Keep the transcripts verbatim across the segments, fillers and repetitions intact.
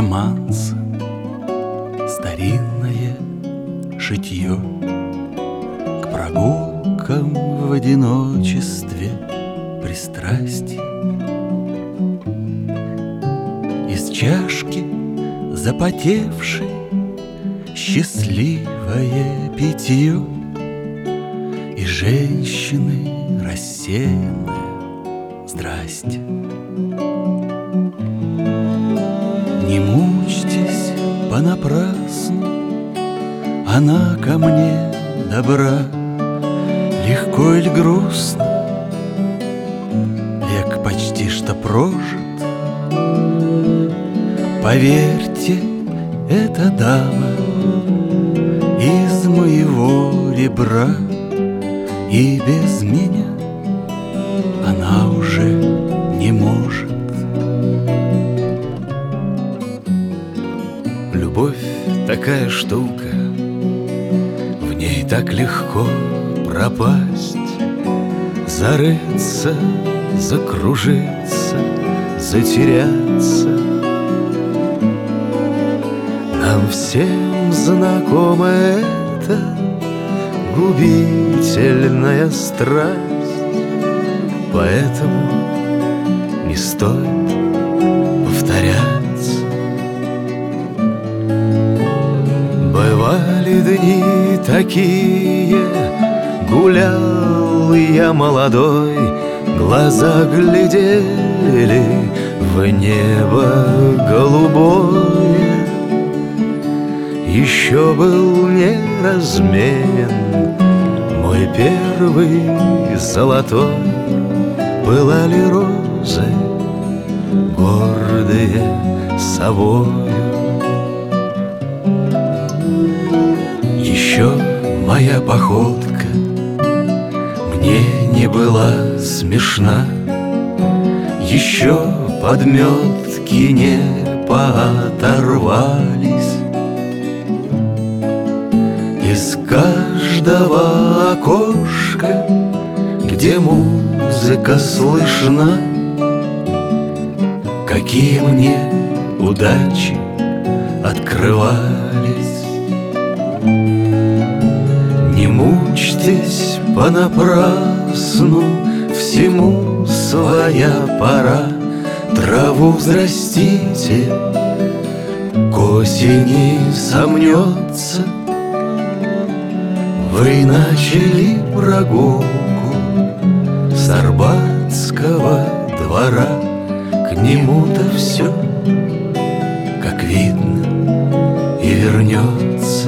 романсы, старинное шитье, к прогулкам в одиночестве пристрастие. Из чашки запотевшей счастливое питье, и женщины рассеянные здрасте. Не мучьтесь понапрасну, она ко мне добра. Легко или грустно, век почти что прожит. Поверьте, эта дама из моего ребра, и без меня она уже не может. Любовь такая штука, в ней так легко пропасть, зарыться, закружиться, затеряться. Нам всем знакома эта губительная страсть, поэтому не стоит повторяться. Бывали дни такие, гулял я молодой, глаза глядели в небо голубое. Еще был неразменен мой первый золотой, пылали розы, гордые собою. Еще моя походка мне не была смешна, еще подметки не пооторвались. Из каждого окошка, где музыка слышна, какие мне удачи открывались. Не мучьтесь понапрасну, всему своя пора. Траву взрастите, к осени сомнется. Вы начали прогулку с Арбатского двора, к нему-то все, как видно, и вернется.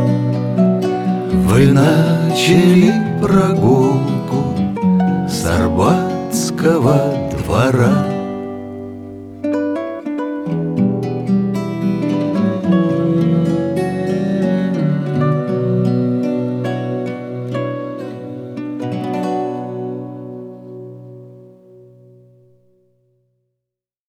Вы начали прогулку с Арбатского двора.